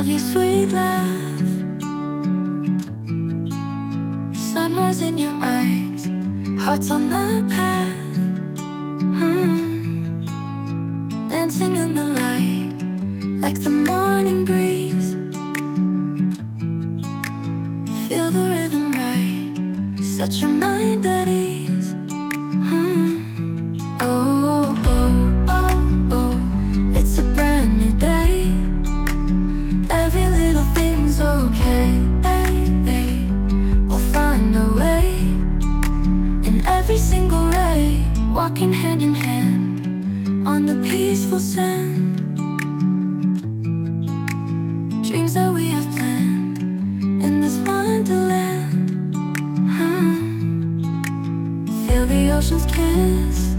of your sweet laugh, sunrise in your eyes, hearts on the path, dancing in the light like the morning breeze. Feel the rhythm right, such a mind at ease. Oh, oh, oh, oh, it's a brand new day. Every little thing's okay. We'll find a way in every single ray, walking hand in hand on the peaceful sand. Dreams that we have planned in this wonderland. Feel the ocean's kiss,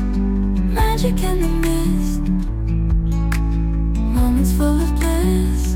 magic in the mist, moments full of bliss.